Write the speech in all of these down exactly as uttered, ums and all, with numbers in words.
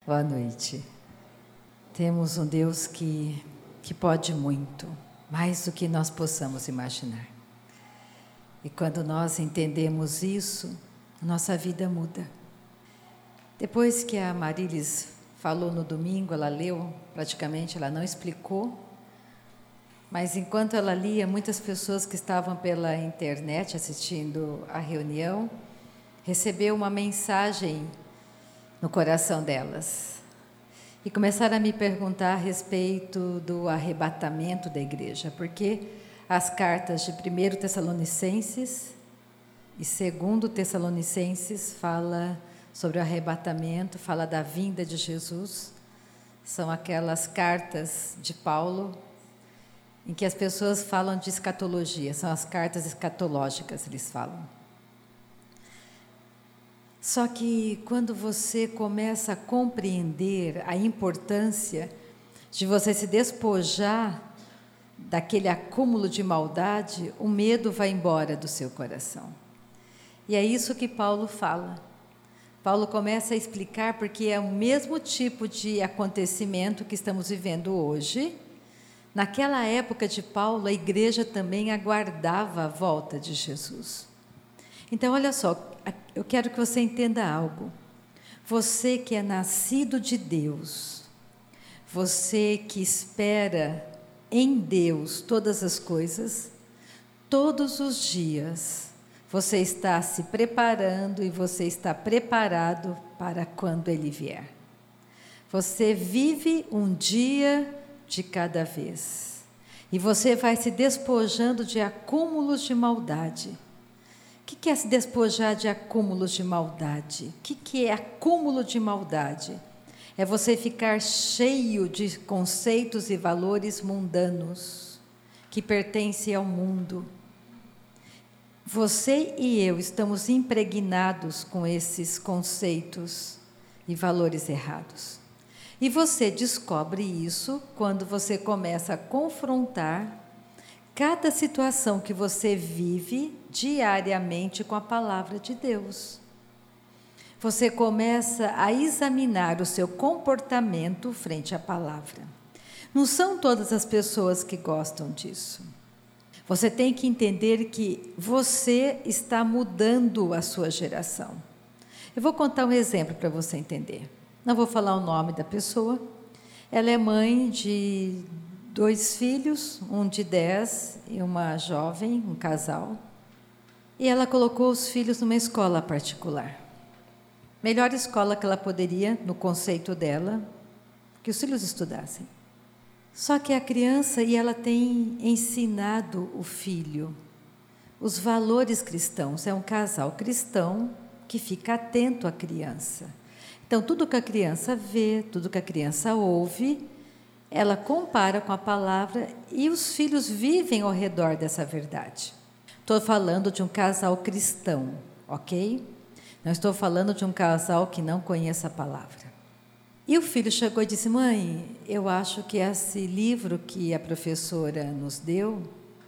Boa noite. Temos um Deus que, que pode muito, mais do que nós possamos imaginar. E quando nós entendemos isso, nossa vida muda. Depois que a Marilis falou no domingo, ela leu, praticamente ela não explicou, mas enquanto ela lia, muitas pessoas que estavam pela internet assistindo a reunião, recebeu uma mensagem no coração delas. E começaram a me perguntar a respeito do arrebatamento da igreja, porque as cartas de primeiro Tessalonicenses e segundo Tessalonicenses fala sobre o arrebatamento, fala da vinda de Jesus. São aquelas cartas de Paulo em que as pessoas falam de escatologia, são as cartas escatológicas, eles falam. Só que quando você começa a compreender a importância de você se despojar daquele acúmulo de maldade, o medo vai embora do seu coração. E é isso que Paulo fala. Paulo começa a explicar porque é o mesmo tipo de acontecimento que estamos vivendo hoje. Naquela época de Paulo, a igreja também aguardava a volta de Jesus. Então, olha só, eu quero que você entenda algo. Você que é nascido de Deus, você que espera em Deus todas as coisas, todos os dias, você está se preparando e você está preparado para quando Ele vier. Você vive um dia de cada vez. E você vai se despojando de acúmulos de maldade. O que é se despojar de acúmulos de maldade? O que é acúmulo de maldade? É você ficar cheio de conceitos e valores mundanos, que pertencem ao mundo. Você e eu estamos impregnados com esses conceitos e valores errados. E você descobre isso quando você começa a confrontar cada situação que você vive diariamente com a palavra de Deus. Você começa a examinar o seu comportamento frente à palavra. Não são todas as pessoas que gostam disso. Você tem que entender que você está mudando a sua geração. Eu vou contar um exemplo para você entender. Não vou falar o nome da pessoa. Ela é mãe de dois filhos, um de dez e uma jovem, um casal. E ela colocou os filhos numa escola particular. Melhor escola que ela poderia, no conceito dela, que os filhos estudassem. Só que a criança, e ela tem ensinado o filho os valores cristãos. É um casal cristão que fica atento à criança. Então, tudo que a criança vê, tudo que a criança ouve, ela compara com a palavra e os filhos vivem ao redor dessa verdade. Estou falando de um casal cristão, ok? Não estou falando de um casal que não conheça a palavra. E o filho chegou e disse: mãe, eu acho que esse livro que a professora nos deu,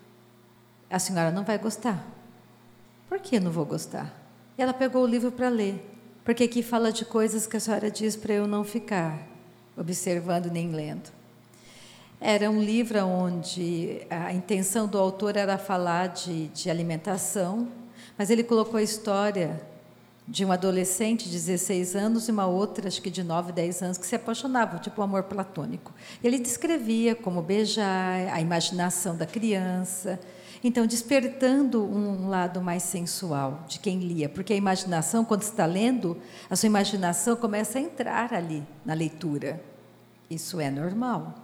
a senhora não vai gostar. Por que eu não vou gostar? E ela pegou o livro para ler. Porque aqui fala de coisas que a senhora diz para eu não ficar observando nem lendo. Era um livro onde a intenção do autor era falar de, de alimentação, mas ele colocou a história de um adolescente de dezesseis anos e uma outra, acho que de nove, dez anos, que se apaixonavam, tipo um amor platônico. Ele descrevia como beijar, a imaginação da criança. Então, despertando um lado mais sensual de quem lia, porque a imaginação, quando está lendo, a sua imaginação começa a entrar ali na leitura. Isso é normal.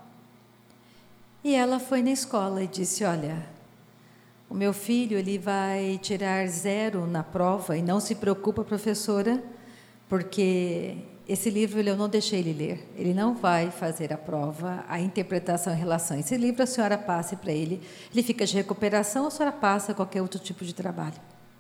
E ela foi na escola e disse: olha, o meu filho ele vai tirar zero na prova e não se preocupa, professora, porque esse livro eu não deixei ele ler. Ele não vai fazer a prova, a interpretação em relação a esse livro, a senhora passe para ele. Ele fica de recuperação, a senhora passa qualquer outro tipo de trabalho.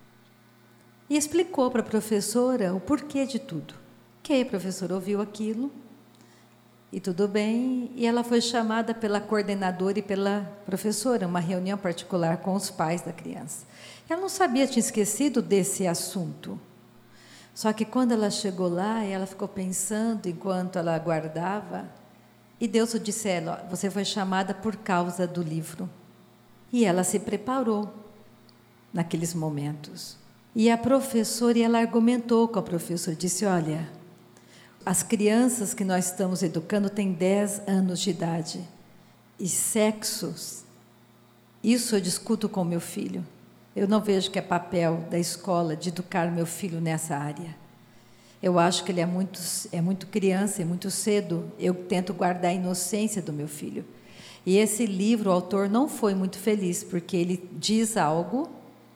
E explicou para a professora o porquê de tudo. Que a professora ouviu aquilo, e tudo bem, e ela foi chamada pela coordenadora e pela professora, uma reunião particular com os pais da criança. Ela não sabia, tinha esquecido desse assunto. Só que quando ela chegou lá, ela ficou pensando enquanto ela aguardava, e Deus disse a ela: você foi chamada por causa do livro. E ela se preparou naqueles momentos. E a professora, e ela argumentou com a professora, disse: olha, as crianças que nós estamos educando têm dez anos de idade, e sexos, isso eu discuto com meu filho. Eu não vejo que é papel da escola de educar meu filho nessa área. Eu acho que ele é muito, é muito criança, é muito cedo. Eu tento guardar a inocência do meu filho. E esse livro, o autor não foi muito feliz, porque ele diz algo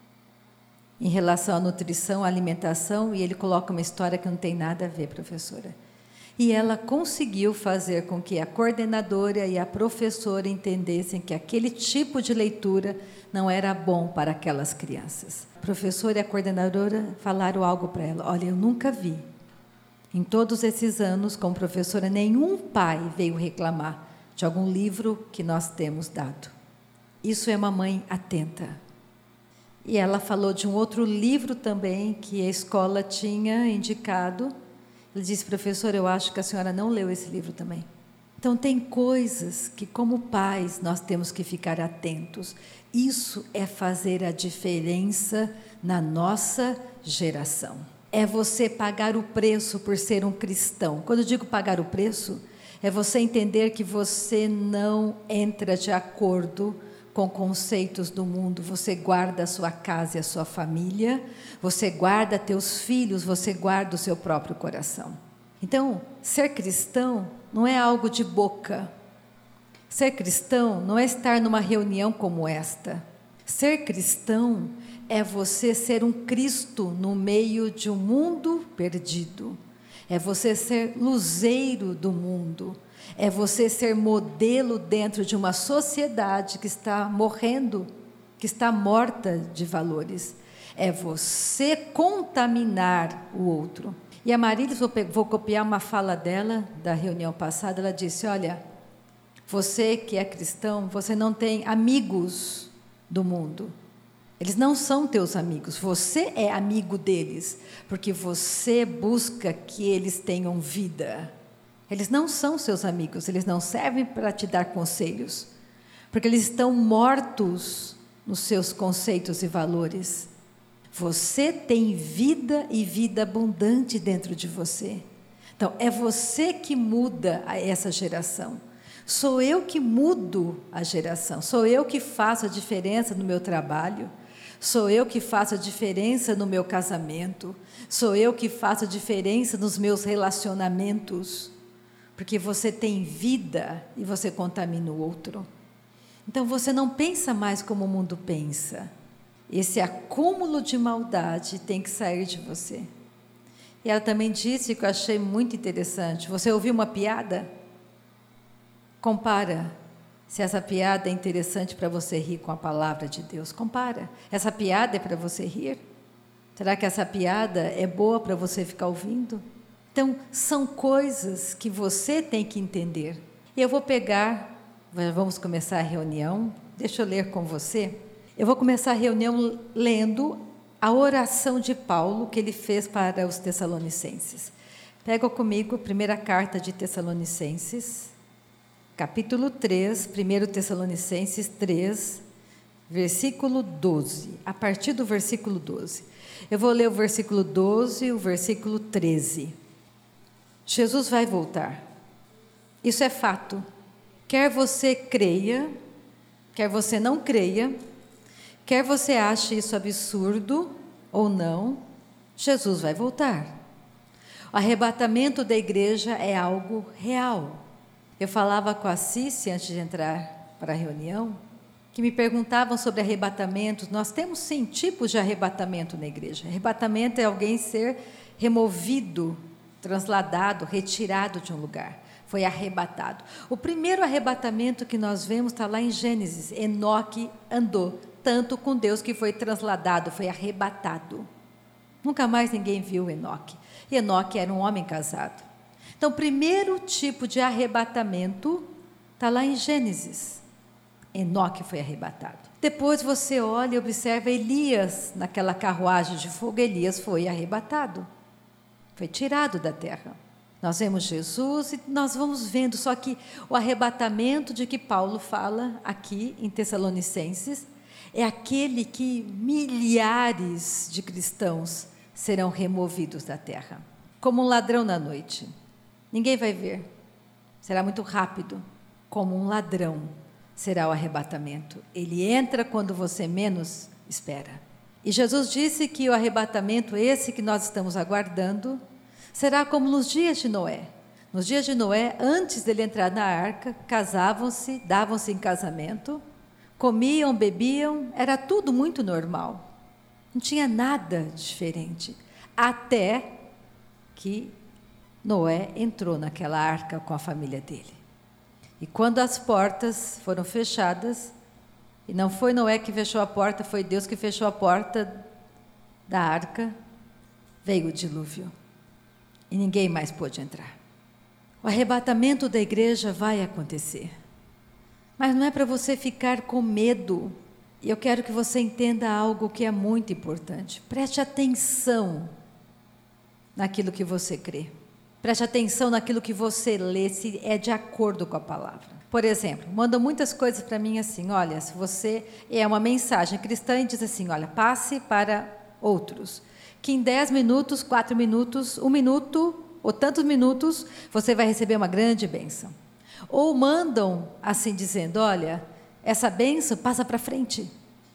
em relação à nutrição, à alimentação, e ele coloca uma história que não tem nada a ver, professora. E ela conseguiu fazer com que a coordenadora e a professora entendessem que aquele tipo de leitura não era bom para aquelas crianças. A professora e a coordenadora falaram algo para ela: olha, eu nunca vi, em todos esses anos como professora, nenhum pai veio reclamar de algum livro que nós temos dado. Isso é uma mãe atenta. E ela falou de um outro livro também que a escola tinha indicado. Ele disse: professora, eu acho que a senhora não leu esse livro também. Então, tem coisas que, como pais, nós temos que ficar atentos. Isso é fazer a diferença na nossa geração. É você pagar o preço por ser um cristão. Quando eu digo pagar o preço, é você entender que você não entra de acordo com conceitos do mundo. Você guarda a sua casa e a sua família, você guarda teus filhos, você guarda o seu próprio coração. Então, ser cristão não é algo de boca. Ser cristão não é estar numa reunião como esta. Ser cristão é você ser um Cristo no meio de um mundo perdido. É você ser luzeiro do mundo. É você ser modelo dentro de uma sociedade que está morrendo, que está morta de valores. É você contaminar o outro. E a Marília, vou, vou copiar uma fala dela, da reunião passada, ela disse: olha, você que é cristão, você não tem amigos do mundo. Eles não são teus amigos, você é amigo deles, porque você busca que eles tenham vida. Eles não são seus amigos, eles não servem para te dar conselhos, porque eles estão mortos nos seus conceitos e valores. Você tem vida e vida abundante dentro de você. Então, é você que muda essa geração. Sou eu que mudo a geração, sou eu que faço a diferença no meu trabalho, sou eu que faço a diferença no meu casamento, sou eu que faço a diferença nos meus relacionamentos. Porque você tem vida e você contamina o outro. Então, você não pensa mais como o mundo pensa. Esse acúmulo de maldade tem que sair de você. E ela também disse, que eu achei muito interessante: você ouviu uma piada? Compara se essa piada é interessante para você rir com a palavra de Deus. Compara. Essa piada é para você rir? Será que essa piada é boa para você ficar ouvindo? Então, são coisas que você tem que entender. E eu vou pegar, vamos começar a reunião, deixa eu ler com você. Eu vou começar a reunião lendo a oração de Paulo que ele fez para os Tessalonicenses. Pega comigo a primeira carta de Tessalonicenses, capítulo três, primeiro Tessalonicenses três, versículo doze, a partir do versículo doze. Eu vou ler o versículo doze e o versículo treze. Jesus vai voltar. Isso é fato. Quer você creia, quer você não creia, quer você ache isso absurdo ou não, Jesus vai voltar. O arrebatamento da igreja é algo real. Eu falava com a Cici antes de entrar para a reunião, que me perguntavam sobre arrebatamentos. Nós temos sim tipos de arrebatamento na igreja. Arrebatamento é alguém ser removido, transladado, retirado de um lugar. Foi arrebatado. O primeiro arrebatamento que nós vemos está lá em Gênesis. Enoque andou tanto com Deus que foi transladado, foi arrebatado. Nunca mais ninguém viu Enoque. E Enoque era um homem casado. Então, o primeiro tipo de arrebatamento está lá em Gênesis. Enoque foi arrebatado. Depois você olha e observa Elias naquela carruagem de fogo. Elias foi arrebatado. foi tirado da terra. Nós vemos Jesus e nós vamos vendo, só que o arrebatamento de que Paulo fala aqui em Tessalonicenses é aquele que milhares de cristãos serão removidos da terra, como um ladrão na noite. Ninguém vai ver, será muito rápido, como um ladrão será o arrebatamento. Ele entra quando você menos espera. E Jesus disse que o arrebatamento, esse que nós estamos aguardando, será como nos dias de Noé. Nos dias de Noé, antes dele entrar na arca, casavam-se, davam-se em casamento, comiam, bebiam, era tudo muito normal. Não tinha nada diferente. Até que Noé entrou naquela arca com a família dele. E quando as portas foram fechadas, e não foi Noé que fechou a porta, foi Deus que fechou a porta da arca, veio o dilúvio. E ninguém mais pôde entrar. O arrebatamento da igreja vai acontecer. Mas não é para você ficar com medo. E eu quero que você entenda algo que é muito importante. Preste atenção naquilo que você crê. Preste atenção naquilo que você lê, se é de acordo com a palavra. Por exemplo, mandam muitas coisas para mim assim, olha, se você é uma mensagem cristã e diz assim, olha, passe para outros, que em dez minutos, quatro minutos, um minuto ou tantos minutos, você vai receber uma grande bênção. Ou mandam assim dizendo, olha, essa bênção passa para frente.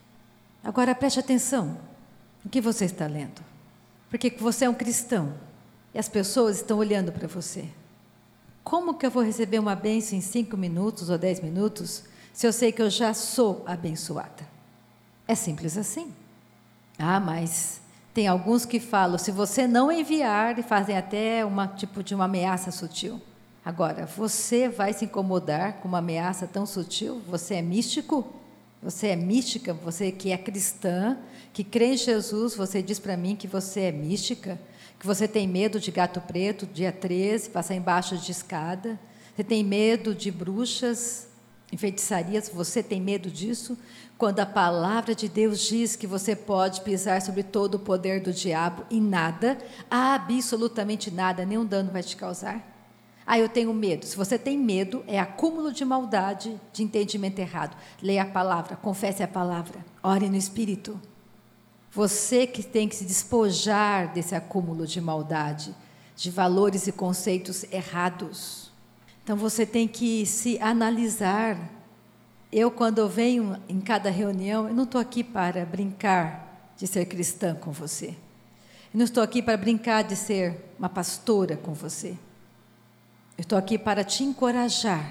Agora preste atenção no que você está lendo, porque você é um cristão e as pessoas estão olhando para você. Como que eu vou receber uma bênção em cinco minutos ou dez minutos, se eu sei que eu já sou abençoada? É simples assim. Ah, mas tem alguns que falam, se você não enviar, e fazem até uma tipo de uma ameaça sutil. Agora, você vai se incomodar com uma ameaça tão sutil? Você é místico? Você é mística? Você que é cristã, que crê em Jesus, você diz para mim que você é mística? Que você tem medo de gato preto, dia treze, passar embaixo de escada? Você tem medo de bruxas, enfeitiçarias? Você tem medo disso? Quando a palavra de Deus diz que você pode pisar sobre todo o poder do diabo e nada, absolutamente nada, nenhum dano vai te causar. Ah, eu tenho medo. Se você tem medo, é acúmulo de maldade, de entendimento errado. Leia a palavra, confesse a palavra, ore no Espírito. Você que tem que se despojar desse acúmulo de maldade, de valores e conceitos errados. Então você tem que se analisar. Eu, quando eu venho em cada reunião, eu não estou aqui para brincar de ser cristã com você. Eu não estou aqui para brincar de ser uma pastora com você. Eu estou aqui para te encorajar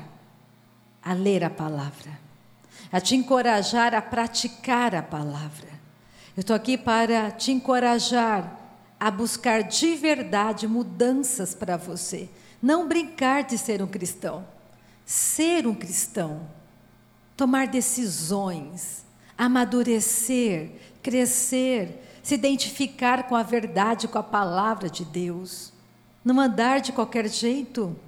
a ler a palavra, a te encorajar a praticar a palavra. Eu estou aqui para te encorajar a buscar de verdade mudanças para você. Não brincar de ser um cristão. Ser um cristão. Tomar decisões. Amadurecer. Crescer. Se identificar com a verdade, com a palavra de Deus. Não andar de qualquer jeito.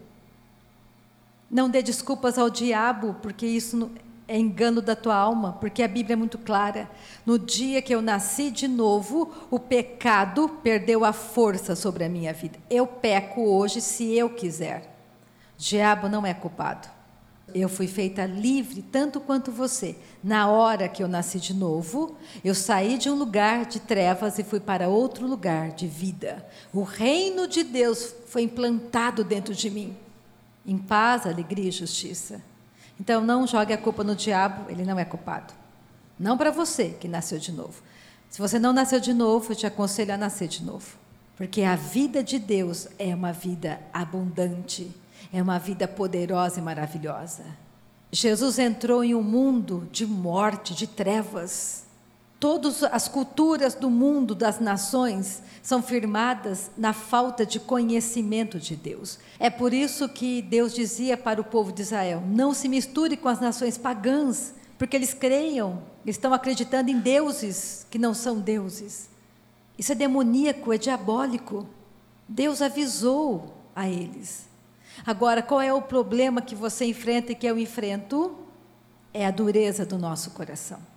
Não dê desculpas ao diabo, porque isso não... é engano da tua alma, porque a Bíblia é muito clara. No dia que eu nasci de novo, o pecado perdeu a força sobre a minha vida. Eu peco hoje se eu quiser. O diabo não é culpado. Eu fui feita livre, tanto quanto você. Na hora que eu nasci de novo, eu saí de um lugar de trevas e fui para outro lugar de vida. O reino de Deus foi implantado dentro de mim. Em paz, alegria e justiça. Então, não jogue a culpa no diabo, ele não é culpado. Não para você que nasceu de novo. Se você não nasceu de novo, eu te aconselho a nascer de novo. Porque a vida de Deus é uma vida abundante, é uma vida poderosa e maravilhosa. Jesus entrou em um mundo de morte, de trevas. Todas as culturas do mundo, das nações, são firmadas na falta de conhecimento de Deus. É por isso que Deus dizia para o povo de Israel, não se misture com as nações pagãs, porque eles creiam, estão acreditando em deuses que não são deuses. Isso é demoníaco, é diabólico. Deus avisou a eles. Agora, qual é o problema que você enfrenta e que eu enfrento? É a dureza do nosso coração.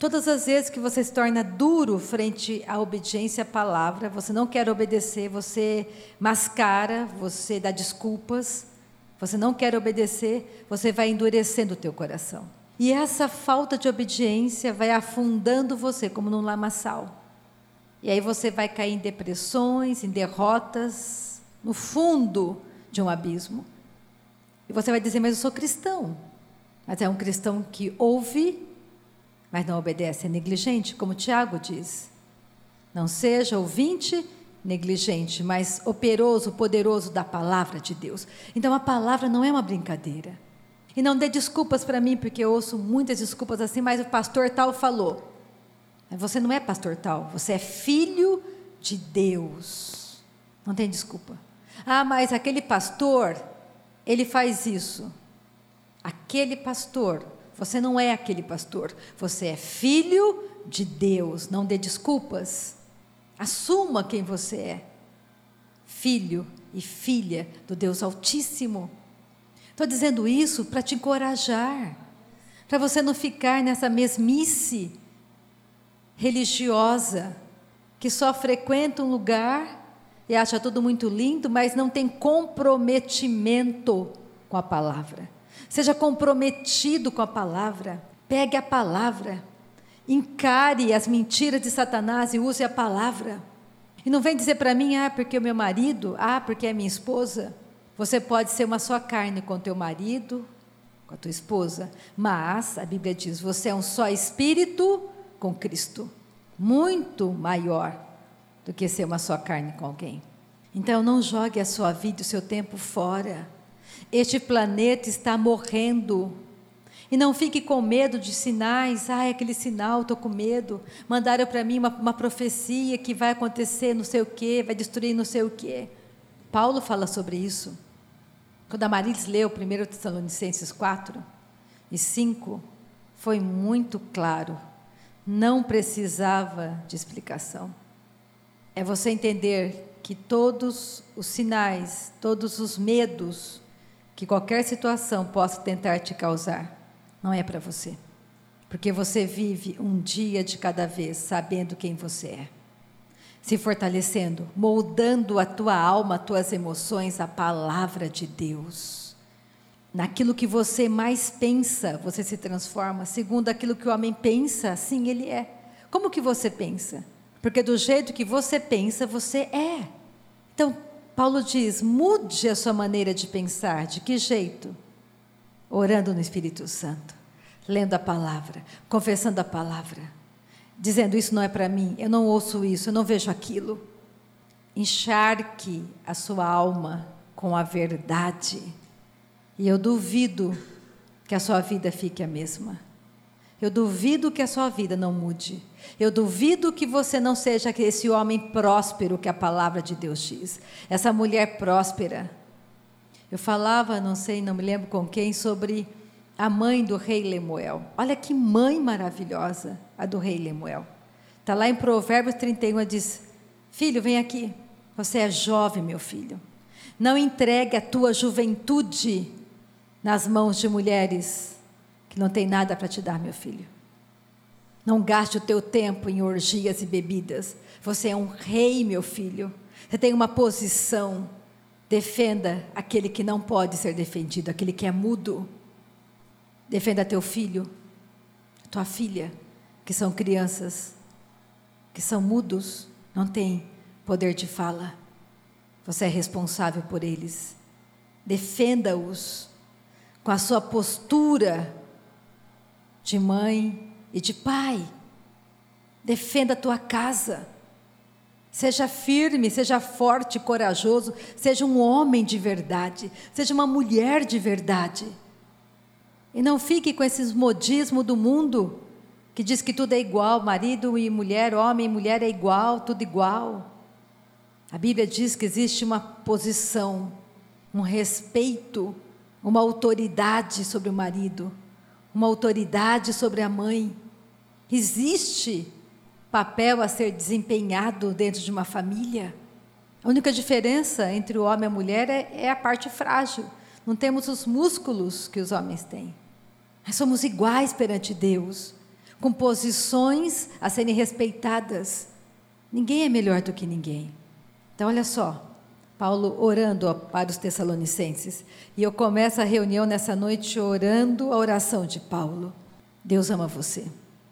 Todas as vezes que você se torna duro frente à obediência à palavra, você não quer obedecer, você mascara, você dá desculpas, você não quer obedecer, você vai endurecendo o teu coração. E essa falta de obediência vai afundando você como num lamaçal. E aí você vai cair em depressões, em derrotas, no fundo de um abismo. E você vai dizer, mas eu sou cristão. Mas é um cristão que ouve, mas não obedece, é negligente, como Tiago diz. Não seja ouvinte negligente, mas operoso, poderoso da palavra de Deus. Então a palavra não é uma brincadeira. E não dê desculpas para mim, porque eu ouço muitas desculpas assim, mas o pastor tal falou. Você não é pastor tal, você é filho de Deus. Não tem desculpa. Ah, mas aquele pastor, ele faz isso. Aquele pastor, você não é aquele pastor, você é filho de Deus. Não dê desculpas. Assuma quem você é. Filho e filha do Deus Altíssimo. Estou dizendo isso para te encorajar, para você não ficar nessa mesmice religiosa, que só frequenta um lugar e acha tudo muito lindo, mas não tem comprometimento com a palavra. Seja comprometido com a palavra, pegue a palavra, encare as mentiras de Satanás e use a palavra. E não vem dizer para mim, ah, porque o meu marido, ah, porque é minha esposa. Você pode ser uma só carne com teu marido, com a tua esposa, mas a Bíblia diz, você é um só espírito com Cristo, muito maior do que ser uma só carne com alguém. Então não jogue a sua vida e o seu tempo fora. Este planeta está morrendo. E não fique com medo de sinais. Ai, aquele sinal, estou com medo. Mandaram para mim uma, uma profecia que vai acontecer não sei o quê, vai destruir não sei o quê. Paulo fala sobre isso. Quando a Marilis leu primeiro Tessalonicenses quatro e cinco, foi muito claro. Não precisava de explicação. É você entender que todos os sinais, todos os medos que qualquer situação possa tentar te causar, não é para você. Porque você vive um dia de cada vez, sabendo quem você é. Se fortalecendo, moldando a tua alma, as tuas emoções, a palavra de Deus. Naquilo que você mais pensa, você se transforma. Segundo aquilo que o homem pensa, assim ele é. Como que você pensa? Porque do jeito que você pensa, você é. Então, Paulo diz, mude a sua maneira de pensar. De que jeito? Orando no Espírito Santo, lendo a palavra, confessando a palavra, dizendo, isso não é para mim, eu não ouço isso, eu não vejo aquilo. Encharque a sua alma com a verdade. E eu duvido que a sua vida fique a mesma. Eu duvido que a sua vida não mude. Eu duvido que você não seja esse homem próspero que a palavra de Deus diz. Essa mulher próspera. Eu falava, não sei, não me lembro com quem, sobre a mãe do rei Lemuel. Olha que mãe maravilhosa, a do rei Lemuel. Está lá em Provérbios trinta e um, ela diz, filho, vem aqui, você é jovem, meu filho. Não entregue a tua juventude nas mãos de mulheres que não tem nada para te dar, meu filho. Não gaste o teu tempo em orgias e bebidas. Você é um rei, meu filho. Você tem uma posição. Defenda aquele que não pode ser defendido, aquele que é mudo. Defenda teu filho, tua filha, que são crianças, que são mudos, não têm poder de fala. Você é responsável por eles. Defenda-os com a sua postura de mãe e de pai. Defenda a tua casa. Seja firme, seja forte, corajoso. Seja um homem de verdade. Seja uma mulher de verdade. E não fique com esses modismos do mundo, que diz que tudo é igual, marido e mulher, homem e mulher é igual, tudo igual. A Bíblia diz que existe uma posição, um respeito, uma autoridade sobre o marido, uma autoridade sobre a mãe. Existe papel a ser desempenhado dentro de uma família. A única diferença entre o homem e a mulher é, é a parte frágil. Não temos os músculos que os homens têm. Nós somos iguais perante Deus. com posições a serem respeitadas. Ninguém é melhor do que ninguém. Então, olha só, Paulo orando para os Tessalonicenses. E eu começo a reunião nessa noite orando a oração de Paulo. Deus ama você.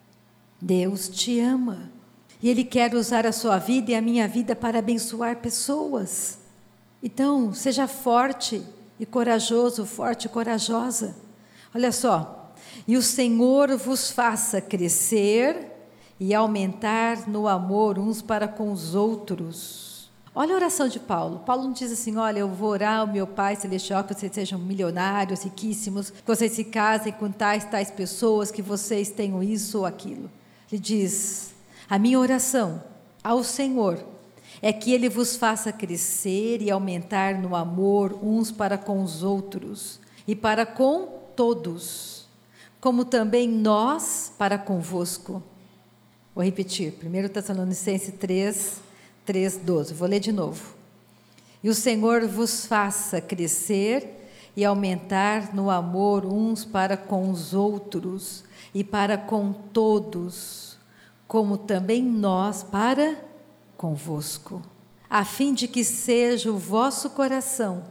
Deus te ama. E Ele quer usar a sua vida e a minha vida para abençoar pessoas. Então, seja forte e corajoso, forte e corajosa. Olha só. E o Senhor vos faça crescer e aumentar no amor uns para com os outros. Olha a oração de Paulo. Paulo não diz assim, olha, eu vou orar ao meu Pai Celestial, que vocês sejam milionários, riquíssimos, que vocês se casem com tais, tais pessoas, que vocês tenham isso ou aquilo. Ele diz, a minha oração ao Senhor é que Ele vos faça crescer e aumentar no amor uns para com os outros e para com todos, como também nós para convosco. Vou repetir, primeiro Tessalonicenses três, três, doze. Vou ler de novo. E o Senhor vos faça crescer e aumentar no amor uns para com os outros e para com todos, como também nós para convosco, a fim de que seja o vosso coração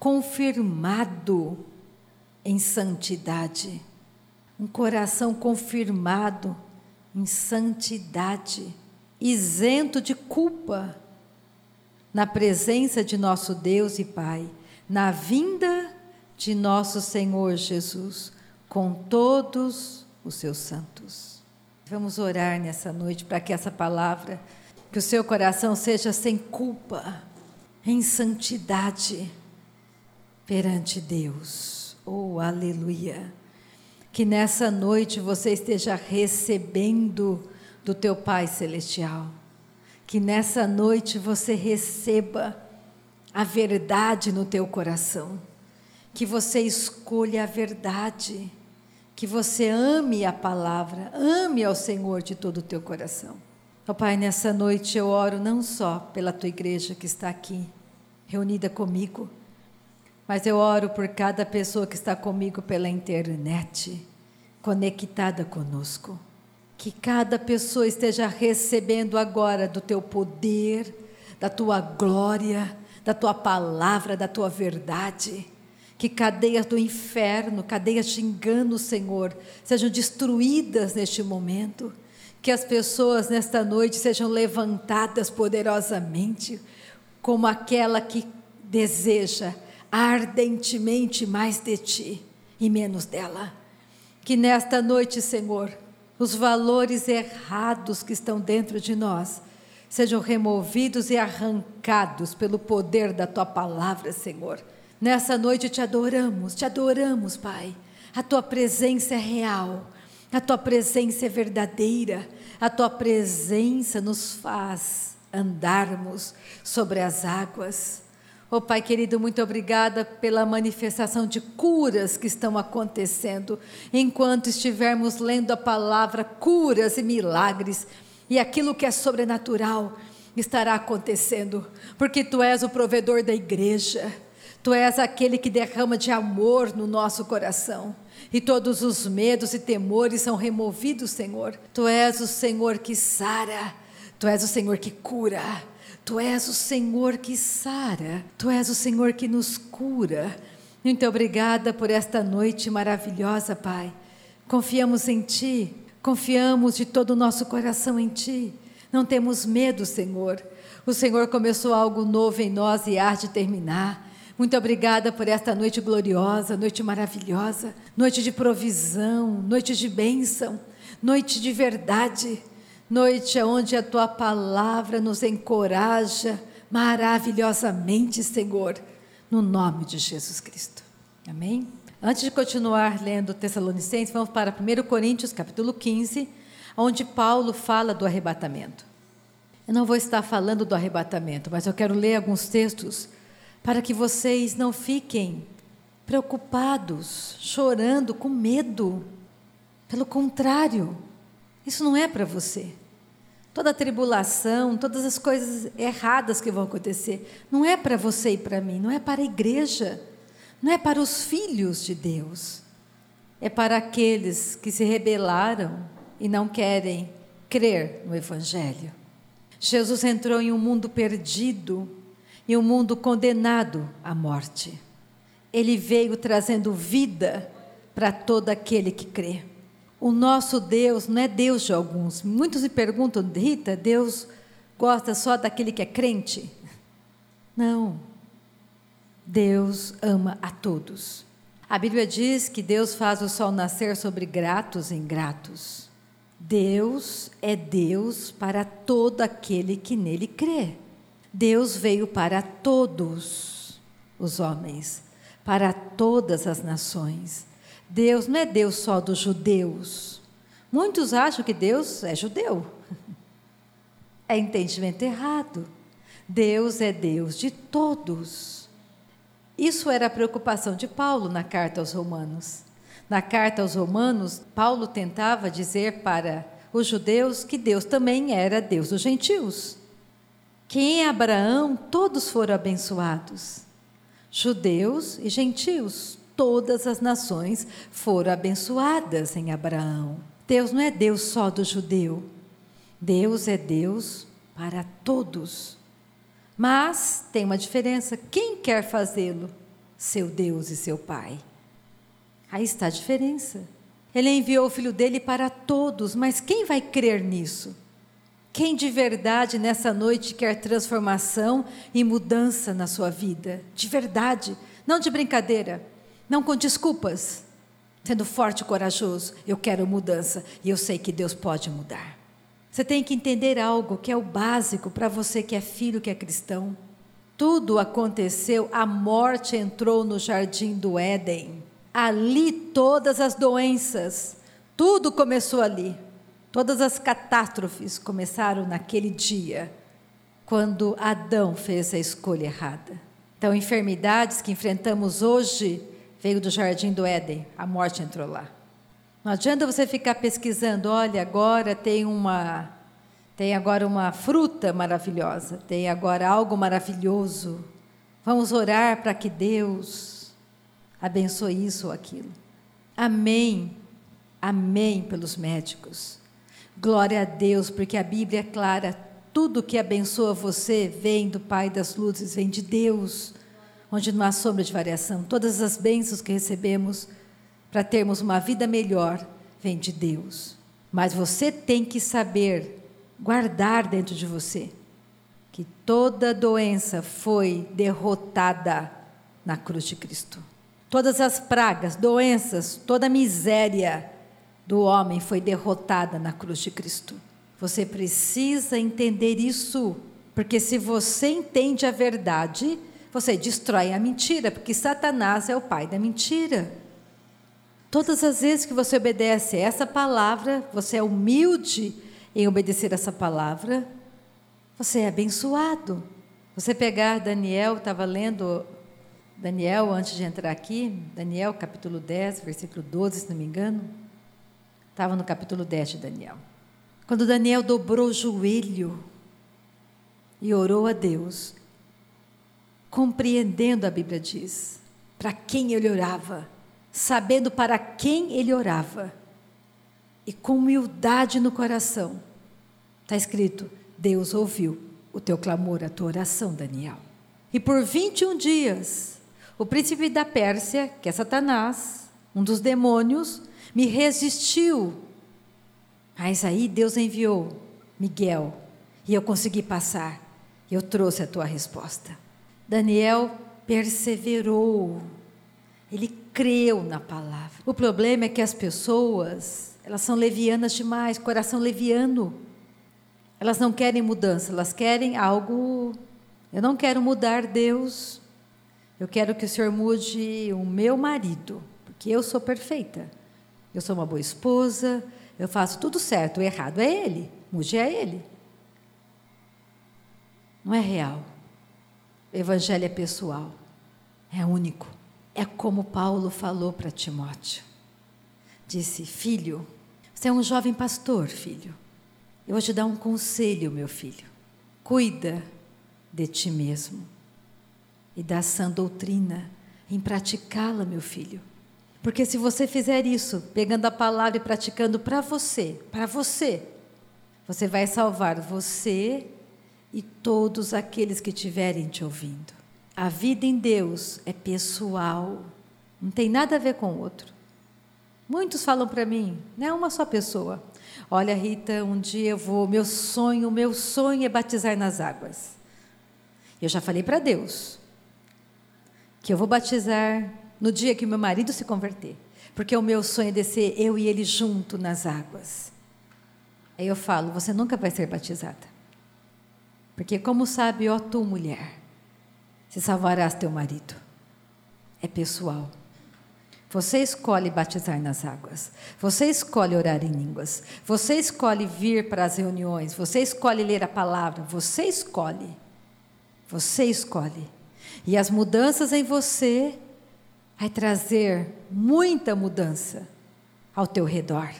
confirmado em santidade. Um coração confirmado em santidade, isento de culpa, na presença de nosso Deus e Pai, na vinda de nosso Senhor Jesus, com todos os seus santos. Vamos orar nessa noite para que essa palavra, que o seu coração seja sem culpa, em santidade, perante Deus. Oh, aleluia! Que nessa noite você esteja recebendo do teu Pai Celestial. Que nessa noite você receba a verdade no teu coração. Que você escolha a verdade. Que você ame a palavra, ame ao Senhor de todo o teu coração. Ó Pai, nessa noite eu oro não só pela tua igreja que está aqui, reunida comigo, mas eu oro por cada pessoa que está comigo pela internet, conectada conosco. Que cada pessoa esteja recebendo agora do teu poder, da tua glória, da tua palavra, da tua verdade. Que cadeias do inferno, cadeias de engano, Senhor, sejam destruídas neste momento. Que as pessoas nesta noite sejam levantadas poderosamente, como aquela que deseja ardentemente mais de Ti e menos dela. Que nesta noite, Senhor, os valores errados que estão dentro de nós sejam removidos e arrancados pelo poder da Tua palavra, Senhor. Nessa noite te adoramos, te adoramos, Pai. A Tua presença é real, a Tua presença é verdadeira, a Tua presença nos faz andarmos sobre as águas. Oh Pai querido, muito obrigada pela manifestação de curas que estão acontecendo, enquanto estivermos lendo a palavra, curas e milagres, e aquilo que é sobrenatural estará acontecendo, porque Tu és o provedor da igreja, Tu és aquele que derrama de amor no nosso coração, e todos os medos e temores são removidos, Senhor. Tu és o Senhor que sara, Tu és o Senhor que cura, Tu és o Senhor que sara, Tu és o Senhor que nos cura. Muito obrigada por esta noite maravilhosa, Pai. Confiamos em Ti, confiamos de todo o nosso coração em Ti. Não temos medo, Senhor. O Senhor começou algo novo em nós e há de terminar. Muito obrigada por esta noite gloriosa, noite maravilhosa, noite de provisão, noite de bênção, noite de verdade. Noite onde a Tua palavra nos encoraja maravilhosamente, Senhor, no nome de Jesus Cristo. Amém? Antes de continuar lendo Tessalonicenses, vamos para primeiro Coríntios, capítulo quinze, onde Paulo fala do arrebatamento. Eu não vou estar falando do arrebatamento, mas eu quero ler alguns textos para que vocês não fiquem preocupados, chorando, com medo. Pelo contrário, isso não é para você. Toda a tribulação, todas as coisas erradas que vão acontecer, não é para você e para mim, não é para a igreja, não é para os filhos de Deus, é para aqueles que se rebelaram e não querem crer no Evangelho. Jesus entrou em um mundo perdido, em um mundo condenado à morte. Ele veio trazendo vida para todo aquele que crê. O nosso Deus não é Deus de alguns. Muitos me perguntam, Rita, Deus gosta só daquele que é crente? Não. Deus ama a todos. A Bíblia diz que Deus faz o sol nascer sobre gratos e ingratos. Deus é Deus para todo aquele que nele crê. Deus veio para todos os homens, para todas as nações. Deus não é Deus só dos judeus. Muitos acham que Deus é judeu. É entendimento errado. Deus é Deus de todos. Isso era a preocupação de Paulo na carta aos Romanos. Na carta aos Romanos, Paulo tentava dizer para os judeus que Deus também era Deus dos gentios. Que em Abraão todos foram abençoados. Judeus e gentios, todas as nações foram abençoadas em Abraão. Deus não é Deus só do judeu. Deus é Deus para todos. Mas tem uma diferença. Quem quer fazê-lo? Seu Deus e seu Pai. Aí está a diferença. Ele enviou o Filho dele para todos, mas quem vai crer nisso? Quem de verdade nessa noite quer transformação e mudança na sua vida? De verdade, não de brincadeira, não com desculpas. Sendo forte e corajoso, eu quero mudança e eu sei que Deus pode mudar. Você tem que entender algo que é o básico para você que é filho, que é cristão. Tudo aconteceu, a morte entrou no jardim do Éden. Ali todas as doenças, tudo começou ali. Todas as catástrofes começaram naquele dia, quando Adão fez a escolha errada. Então, enfermidades que enfrentamos hoje veio do jardim do Éden, a morte entrou lá. Não adianta você ficar pesquisando, olha, agora tem uma, tem agora uma fruta maravilhosa, tem agora algo maravilhoso. Vamos orar para que Deus abençoe isso ou aquilo. Amém, amém pelos médicos. Glória a Deus, porque a Bíblia é clara, tudo que abençoa você vem do Pai das luzes, vem de Deus, onde não há sombra de variação. Todas as bênçãos que recebemos para termos uma vida melhor, vem de Deus. Mas você tem que saber guardar dentro de você que toda doença foi derrotada na cruz de Cristo. Todas as pragas, doenças, toda a miséria do homem foi derrotada na cruz de Cristo. Você precisa entender isso, porque se você entende a verdade, você destrói a mentira, porque Satanás é o pai da mentira. Todas as vezes que você obedece a essa palavra, você é humilde em obedecer essa palavra, você é abençoado. Você pegar Daniel, estava lendo Daniel antes de entrar aqui, Daniel capítulo dez, versículo doze, se não me engano. Estava no capítulo dez de Daniel. Quando Daniel dobrou o joelho e orou a Deus, compreendendo, a Bíblia diz, para quem ele orava, sabendo para quem ele orava, e com humildade no coração, está escrito, Deus ouviu o teu clamor, a tua oração, Daniel. E por vinte e um dias, o príncipe da Pérsia, que é Satanás, um dos demônios, me resistiu. Mas aí Deus enviou Miguel, e eu consegui passar. Eu trouxe a tua resposta. Daniel perseverou. Ele creu na palavra. O problema é que as pessoas, elas são levianas demais, coração leviano. Elas não querem mudança, elas querem algo. Eu não quero mudar Deus. Eu quero que o Senhor mude o meu marido, porque eu sou perfeita. Eu sou uma boa esposa, eu faço tudo certo, o errado é ele, mude a ele. Não é real. O evangelho é pessoal, é único. É como Paulo falou para Timóteo. Disse, filho, você é um jovem pastor, filho. Eu vou te dar um conselho, meu filho. Cuida de ti mesmo e da sã doutrina em praticá-la, meu filho. Porque se você fizer isso, pegando a palavra e praticando para você, para você, você vai salvar você e todos aqueles que estiverem te ouvindo. A vida em Deus é pessoal, não tem nada a ver com o outro. Muitos falam para mim, não é uma só pessoa. Olha, Rita, um dia eu vou, meu sonho, meu sonho é batizar nas águas. Eu já falei para Deus que eu vou batizar no dia que meu marido se converter, porque o meu sonho é descer eu e ele junto nas águas. Aí eu falo, você nunca vai ser batizada, porque como sabe, ó tu mulher, se salvarás teu marido. É pessoal. Você escolhe batizar nas águas, você escolhe orar em línguas, você escolhe vir para as reuniões, você escolhe ler a palavra, você escolhe, você escolhe. E as mudanças em você vai trazer muita mudança ao teu redor,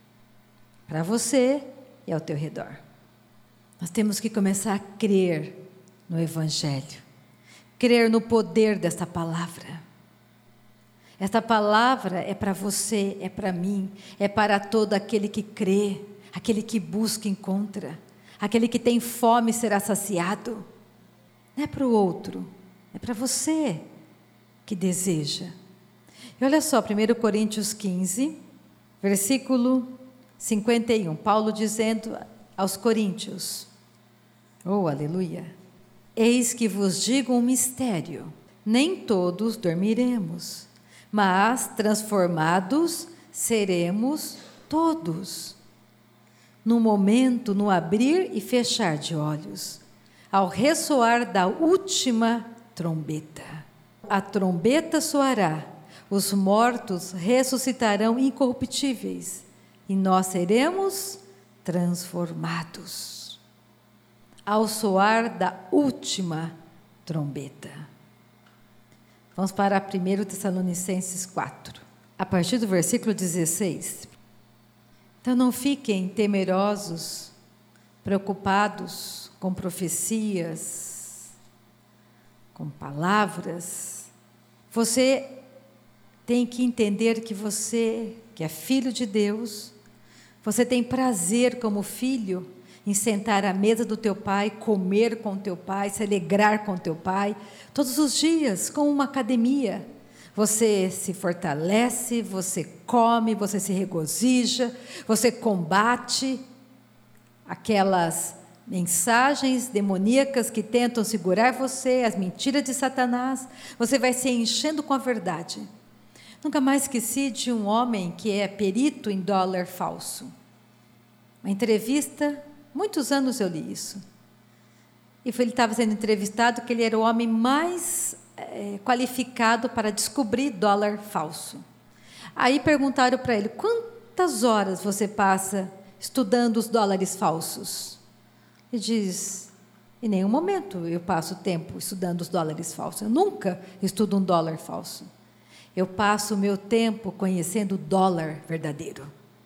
para você e ao teu redor. Nós temos que começar a crer no Evangelho, crer no poder desta palavra. Esta palavra é para você, é para mim, é para todo aquele que crê, aquele que busca, encontra, aquele que tem fome será saciado. Não é para o outro, é para você que deseja. E olha só, primeira Coríntios quinze, versículo cinquenta e um, Paulo dizendo aos coríntios, oh, aleluia, eis que vos digo um mistério, nem todos dormiremos, mas transformados seremos todos, no momento, no abrir e fechar de olhos, ao ressoar da última trombeta. A trombeta soará, os mortos ressuscitarão incorruptíveis, e nós seremos transformados, ao soar da última trombeta. Vamos para primeira Tessalonicenses quatro, a partir do versículo dezesseis. Então não fiquem temerosos, preocupados com profecias, com palavras. Você tem que entender que você, que é filho de Deus, você tem prazer como filho em sentar à mesa do teu pai, comer com teu pai, se alegrar com teu pai, todos os dias, como uma academia. Você se fortalece, você come, você se regozija, você combate aquelas mensagens demoníacas que tentam segurar você, as mentiras de Satanás. Você vai se enchendo com a verdade. Nunca mais esqueci de um homem que é perito em dólar falso. Uma entrevista, muitos anos eu li isso. E foi, ele estava sendo entrevistado que ele era o homem mais é, qualificado para descobrir dólar falso. Aí perguntaram para ele, quantas horas você passa estudando os dólares falsos? Ele diz, em nenhum momento eu passo tempo estudando os dólares falsos. Eu nunca estudo um dólar falso. Eu passo o meu tempo conhecendo o dólar verdadeiro.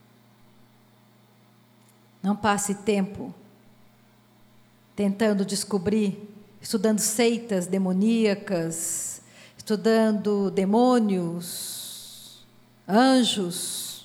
Não passe tempo tentando descobrir, estudando seitas demoníacas, estudando demônios, anjos.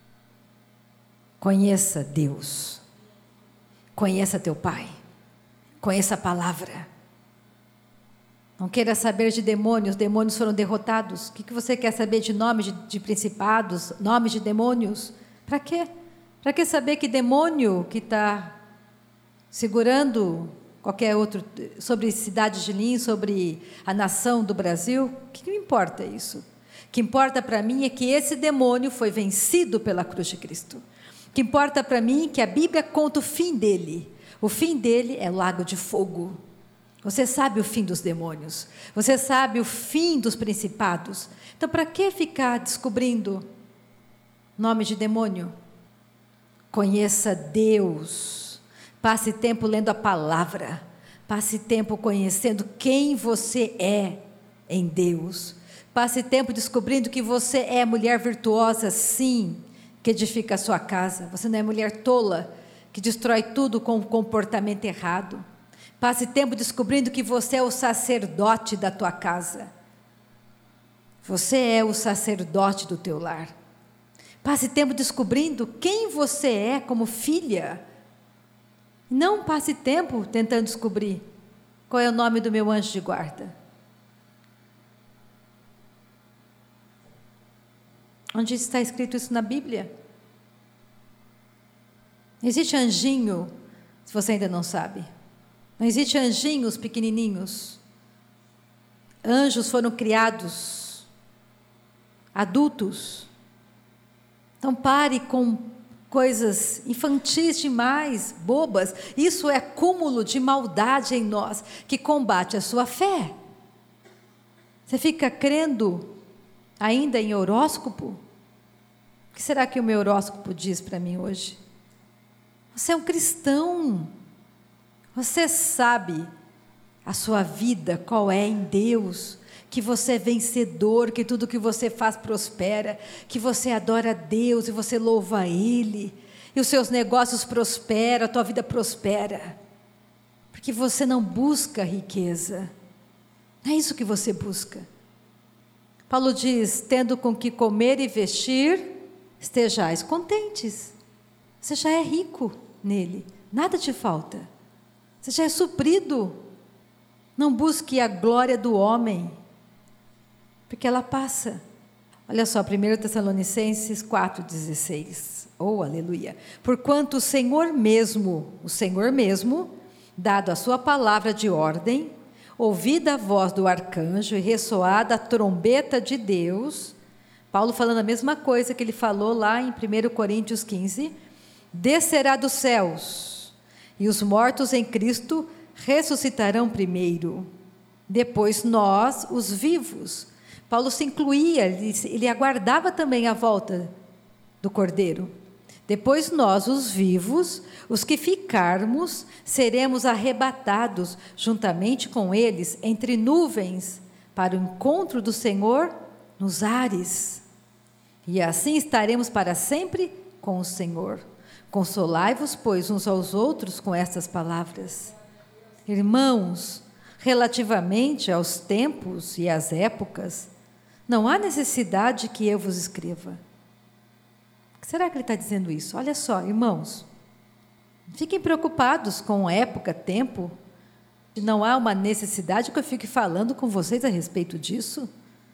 Conheça Deus. Conheça teu Pai. Conheça a palavra. Não queira saber de demônios, demônios foram derrotados. O que você quer saber de nomes de, de principados, nomes de demônios? Para quê? Para que saber que demônio que está segurando qualquer outro, sobre cidade de Lins, sobre a nação do Brasil? O que me importa isso? O que importa para mim é que esse demônio foi vencido pela cruz de Cristo. O que importa para mim é que a Bíblia conta o fim dele. O fim dele é o lago de fogo. Você sabe o fim dos demônios. Você sabe o fim dos principados. Então, para que ficar descobrindo nome de demônio? Conheça Deus. Passe tempo lendo a palavra. Passe tempo conhecendo quem você é em Deus. Passe tempo descobrindo que você é mulher virtuosa, sim, que edifica a sua casa. Você não é mulher tola, que destrói tudo com um comportamento errado. Passe tempo descobrindo que você é o sacerdote da tua casa. Você é o sacerdote do teu lar. Passe tempo descobrindo quem você é como filha. Não passe tempo tentando descobrir qual é o nome do meu anjo de guarda. Onde está escrito isso na Bíblia? Não existe anjinho, se você ainda não sabe. Não existe anjinhos pequenininhos. Anjos foram criados, adultos. Então pare com coisas infantis demais, bobas. Isso é acúmulo de maldade em nós, que combate a sua fé. Você fica crendo ainda em horóscopo? O que será que o meu horóscopo diz para mim hoje? Você é um cristão. Você sabe a sua vida, qual é em Deus, que você é vencedor, que tudo que você faz prospera, que você adora a Deus e você louva a Ele, e os seus negócios prosperam, a tua vida prospera, porque você não busca riqueza, não é isso que você busca. Paulo diz, tendo com que comer e vestir, estejais contentes. Você já é rico nele, nada te falta, você já é suprido. Não busque a glória do homem, porque ela passa. Olha só, primeira Tessalonicenses quatro, dezesseis. Oh, aleluia. Porquanto o Senhor mesmo, o Senhor mesmo, dado a sua palavra de ordem, ouvida a voz do arcanjo e ressoada a trombeta de Deus, Paulo falando a mesma coisa que ele falou lá em primeira Coríntios quinze, descerá dos céus, e os mortos em Cristo ressuscitarão primeiro, depois nós, os vivos. Paulo se incluía, ele, ele aguardava também a volta do Cordeiro. Depois nós, os vivos, os que ficarmos, seremos arrebatados juntamente com eles entre nuvens para o encontro do Senhor nos ares. E assim estaremos para sempre com o Senhor. Consolai-vos, pois, uns aos outros com estas palavras. Irmãos, relativamente aos tempos e às épocas, não há necessidade que eu vos escreva. Será que ele está dizendo isso? Olha só, irmãos, fiquem preocupados com época, tempo. Não há uma necessidade que eu fique falando com vocês a respeito disso.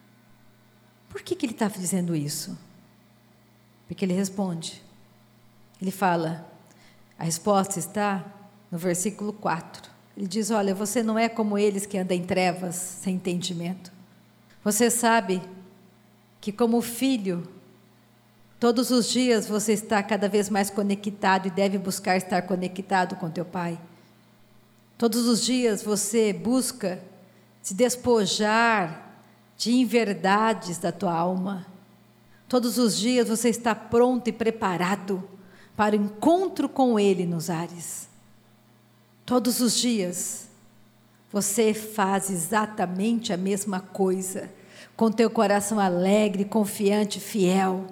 Por que, que ele está dizendo isso? Porque ele responde. Ele fala, a resposta está no versículo quatro. Ele diz, olha, você não é como eles que andam em trevas, sem entendimento. Você sabe que como filho, todos os dias você está cada vez mais conectado e deve buscar estar conectado com teu Pai. Todos os dias você busca se despojar de inverdades da tua alma. Todos os dias você está pronto e preparado para o encontro com Ele nos ares. Todos os dias, você faz exatamente a mesma coisa, com teu coração alegre, confiante, fiel,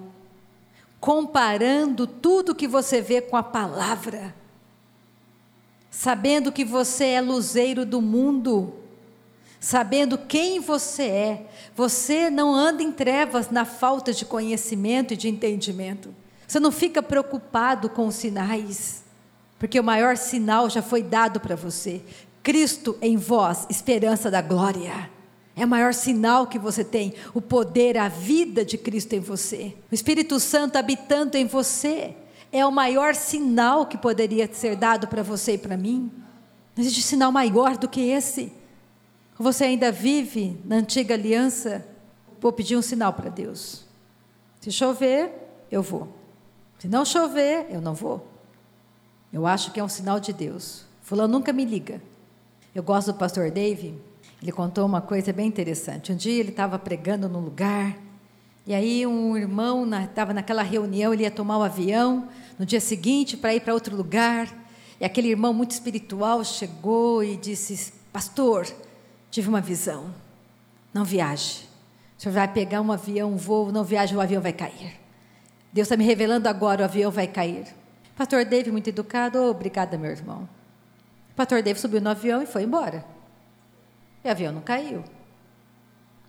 comparando tudo que você vê com a palavra, sabendo que você é luzeiro do mundo, sabendo quem você é. Você não anda em trevas na falta de conhecimento e de entendimento. Você não fica preocupado com os sinais, porque o maior sinal já foi dado para você. Cristo em vós, esperança da glória. É o maior sinal que você tem, o poder, a vida de Cristo em você. O Espírito Santo habitando em você, é o maior sinal que poderia ser dado para você e para mim. Não existe sinal maior do que esse. Você ainda vive na antiga aliança? Vou pedir um sinal para Deus. Se chover, eu vou. Se não chover, eu não vou. Eu acho que é um sinal de Deus. Fulano nunca me liga. Eu gosto do pastor Dave. Ele contou uma coisa bem interessante. Um dia ele estava pregando num lugar, e aí um irmão estava na, naquela reunião, ele ia tomar o avião no dia seguinte para ir para outro lugar, e aquele irmão muito espiritual chegou e disse, pastor, tive uma visão, não viaje, o senhor vai pegar um avião, um voo, não viaje, o avião vai cair. Deus está me revelando agora, o avião vai cair. Pastor Dave, muito educado, oh, obrigada meu irmão. O pastor Dave subiu no avião e foi embora. E o avião não caiu.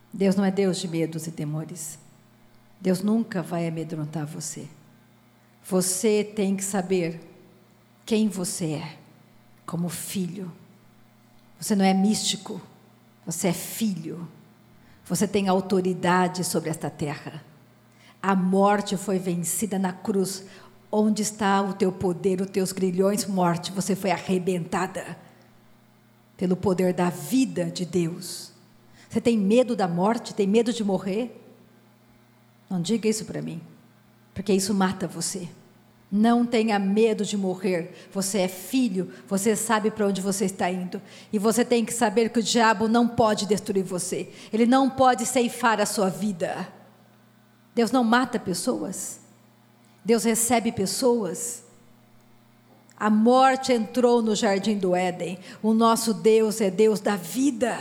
Deus não é Deus de medos e temores. Deus nunca vai amedrontar você. Você tem que saber quem você é, como filho. Você não é místico, você é filho. Você tem autoridade sobre esta terra. A morte foi vencida na cruz. Onde está o teu poder, os teus grilhões, morte? Você foi arrebentada pelo poder da vida de Deus. Você tem medo da morte? Tem medo de morrer? Não diga isso para mim, porque isso mata você. Não tenha medo de morrer. Você é filho, você sabe para onde você está indo. E você tem que saber que o diabo não pode destruir você. Ele não pode ceifar a sua vida. Deus não mata pessoas. Deus recebe pessoas. A morte entrou no jardim do Éden. O nosso Deus é Deus da vida.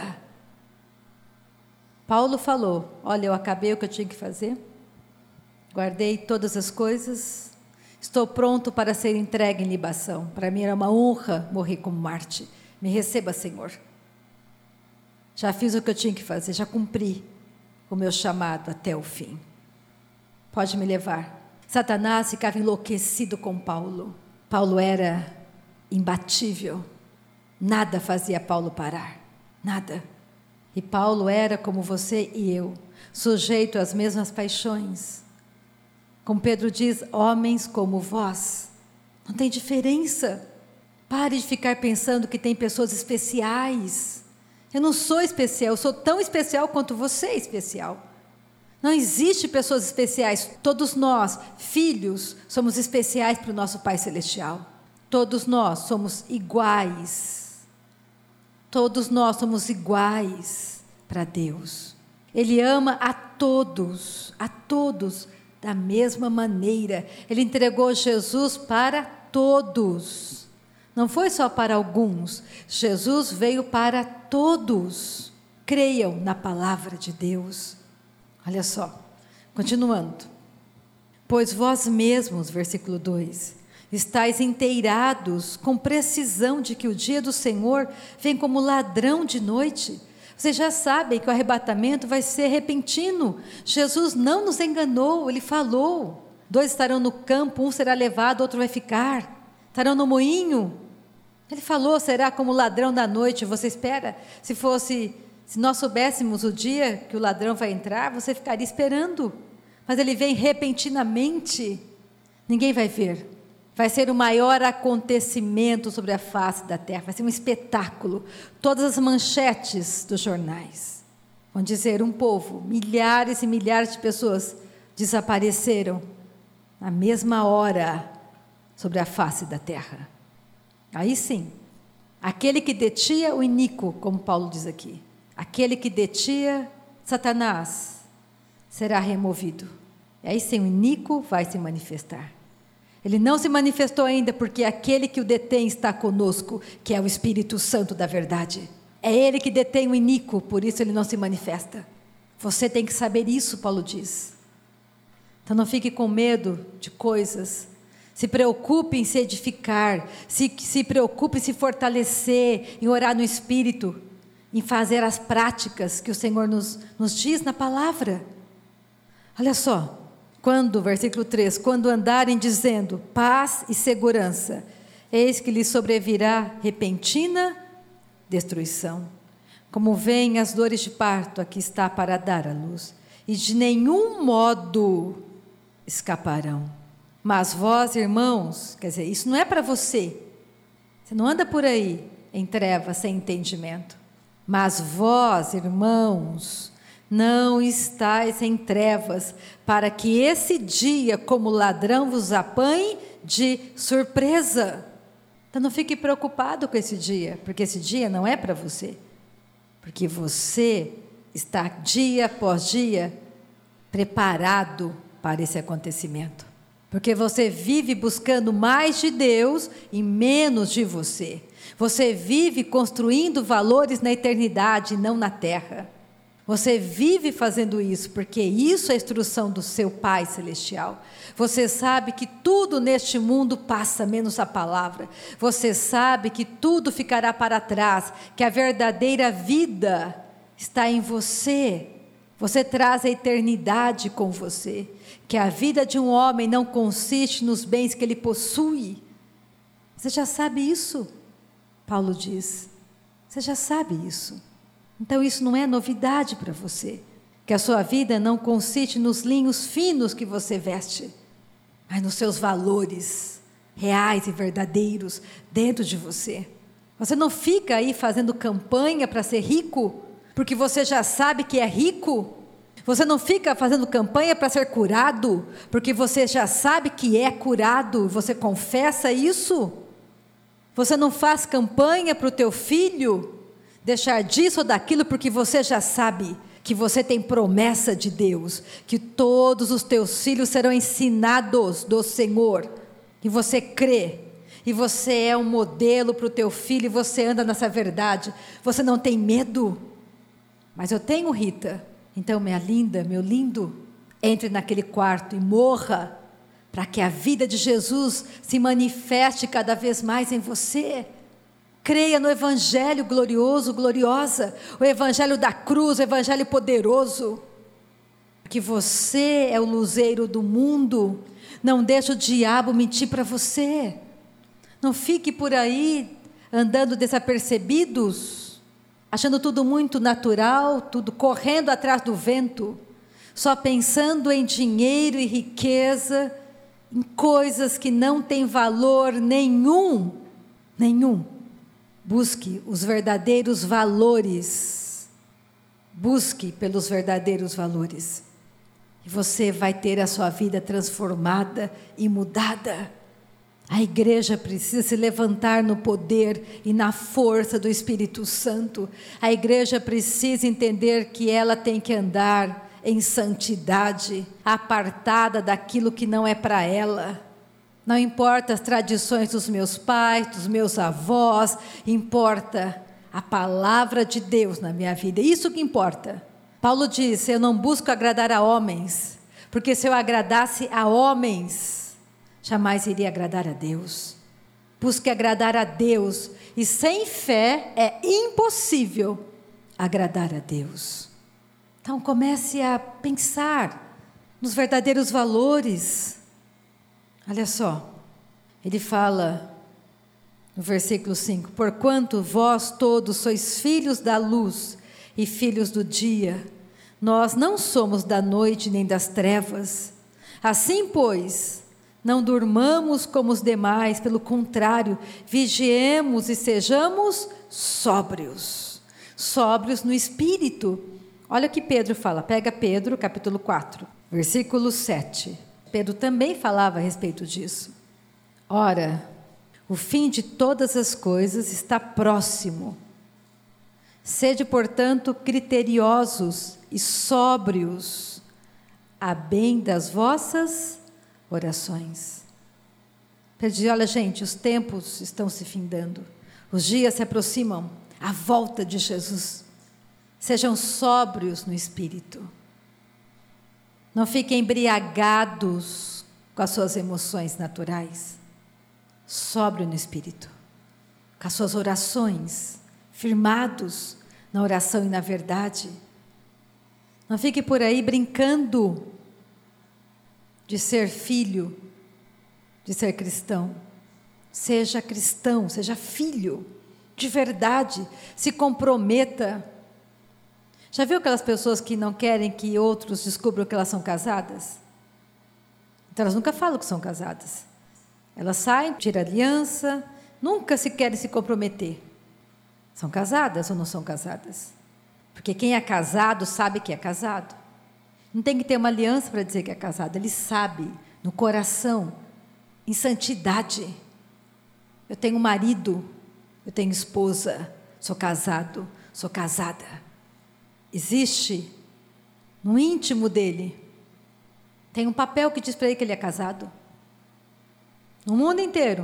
Paulo falou: olha, eu acabei o que eu tinha que fazer. Guardei todas as coisas. Estou pronto para ser entregue em libação. Para mim era uma honra morrer como Marte. Me receba, Senhor. Já fiz o que eu tinha que fazer, já cumpri o meu chamado até o fim. Pode me levar. Satanás ficava enlouquecido com Paulo. Paulo era imbatível. Nada fazia Paulo parar. Nada. E Paulo era como você e eu, sujeito às mesmas paixões. Como Pedro diz, homens como vós. Não tem diferença. Pare de ficar pensando que tem pessoas especiais. Eu não sou especial, eu sou tão especial quanto você é especial. Não existe pessoas especiais. Todos nós, filhos, somos especiais para o nosso Pai Celestial. Todos nós somos iguais. Todos nós somos iguais para Deus. Ele ama a todos, a todos, da mesma maneira. Ele entregou Jesus para todos. Não foi só para alguns. Jesus veio para todos. Creiam na palavra de Deus. Olha só, continuando. Pois vós mesmos, versículo dois, estáis inteirados com precisão de que o dia do Senhor vem como ladrão de noite. Vocês já sabem que o arrebatamento vai ser repentino. Jesus não nos enganou, Ele falou. Dois estarão no campo, um será levado, outro vai ficar. Estarão no moinho. Ele falou, será como ladrão da noite. Você espera? Se fosse, se nós soubéssemos o dia que o ladrão vai entrar, você ficaria esperando. Mas ele vem repentinamente. Ninguém vai ver. Vai ser o maior acontecimento sobre a face da terra. Vai ser um espetáculo. Todas as manchetes dos jornais vão dizer: um povo, milhares e milhares de pessoas desapareceram na mesma hora sobre a face da terra. Aí sim, aquele que detinha o iníquo, como Paulo diz aqui, aquele que detinha Satanás, será removido. E aí sim, o iníquo vai se manifestar. Ele não se manifestou ainda porque aquele que o detém está conosco, que é o Espírito Santo da verdade. É ele que detém o iníquo, por isso ele não se manifesta. Você tem que saber isso, Paulo diz. Então não fique com medo de coisas. Se preocupe em se edificar, se, se preocupe em se fortalecer, em orar no Espírito, em fazer as práticas que o Senhor nos, nos diz na palavra. Olha só. Quando, versículo três, quando andarem dizendo paz e segurança, eis que lhes sobrevirá repentina destruição. Como vêm as dores de parto, aqui está para dar a luz, e de nenhum modo escaparão. Mas vós, irmãos, quer dizer, isso não é para você. Você não anda por aí em trevas sem entendimento. Mas vós, irmãos, não estais em trevas, para que esse dia, como ladrão, vos apanhe de surpresa. Então não fique preocupado com esse dia, porque esse dia não é para você. Porque você está dia após dia preparado para esse acontecimento. Porque você vive buscando mais de Deus e menos de você. Você vive construindo valores na eternidade e não na terra. Você vive fazendo isso, porque isso é a instrução do seu Pai Celestial. Você sabe que tudo neste mundo passa, menos a palavra. Você sabe que tudo ficará para trás, que a verdadeira vida está em você. Você traz a eternidade com você, que a vida de um homem não consiste nos bens que ele possui. Você já sabe isso, Paulo diz. Você já sabe isso. Então isso não é novidade para você, que a sua vida não consiste nos linhos finos que você veste, mas nos seus valores reais e verdadeiros dentro de você. Você não fica aí fazendo campanha para ser rico, porque você já sabe que é rico. Você não fica fazendo campanha para ser curado, porque você já sabe que é curado, você confessa isso. Você não faz campanha para o teu filho deixar disso ou daquilo, porque você já sabe que você tem promessa de Deus, que todos os teus filhos serão ensinados do Senhor, e você crê, e você é um modelo para o teu filho, e você anda nessa verdade, você não tem medo. Mas eu tenho, Rita. Então, minha linda, meu lindo, entre naquele quarto e morra, para que a vida de Jesus se manifeste cada vez mais em você. Creia no Evangelho glorioso, gloriosa, o Evangelho da cruz, o Evangelho poderoso, que você é o luzeiro do mundo. Não deixe o diabo mentir para você. Não fique por aí andando desapercebidos, achando tudo muito natural, tudo correndo atrás do vento, só pensando em dinheiro e riqueza, em coisas que não têm valor nenhum, nenhum. Busque os verdadeiros valores, busque pelos verdadeiros valores, e você vai ter a sua vida transformada e mudada. A igreja precisa se levantar no poder e na força do Espírito Santo. A igreja precisa entender que ela tem que andar em santidade, apartada daquilo que não é para ela. Não importa as tradições dos meus pais, dos meus avós, importa a palavra de Deus na minha vida. Isso que importa. Paulo disse: eu não busco agradar a homens, porque se eu agradasse a homens, jamais iria agradar a Deus. Busque agradar a Deus, e sem fé é impossível agradar a Deus. Então comece a pensar nos verdadeiros valores. Olha só, ele fala no versículo cinco: porquanto vós todos sois filhos da luz e filhos do dia, nós não somos da noite nem das trevas. Assim, pois, não durmamos como os demais, pelo contrário, vigiemos e sejamos sóbrios, sóbrios no espírito. Olha o que Pedro fala, pega Pedro, capítulo quatro, versículo sete. Pedro também falava a respeito disso. Ora, o fim de todas as coisas está próximo. Sede, portanto, criteriosos e sóbrios, a bem das vossas orações. Pedro diz: olha, gente, os tempos estão se findando, os dias se aproximam, a volta de Jesus. Sejam sóbrios no espírito. Não fiquem embriagados com as suas emoções naturais. Sóbrio no espírito, com as suas orações, firmados na oração e na verdade. Não fique por aí brincando de ser filho, de ser cristão. Seja cristão, seja filho de verdade, se comprometa. Já viu aquelas pessoas que não querem que outros descubram que elas são casadas? Então elas nunca falam que são casadas. Elas saem, tiram aliança, nunca se querem se comprometer. São casadas ou não são casadas? Porque quem é casado sabe que é casado. Não tem que ter uma aliança para dizer que é casado. Ele sabe, no coração, em santidade. Eu tenho marido, eu tenho esposa, sou casado, sou casada. Existe no íntimo dele, tem um papel que diz para ele que ele é casado. No mundo inteiro,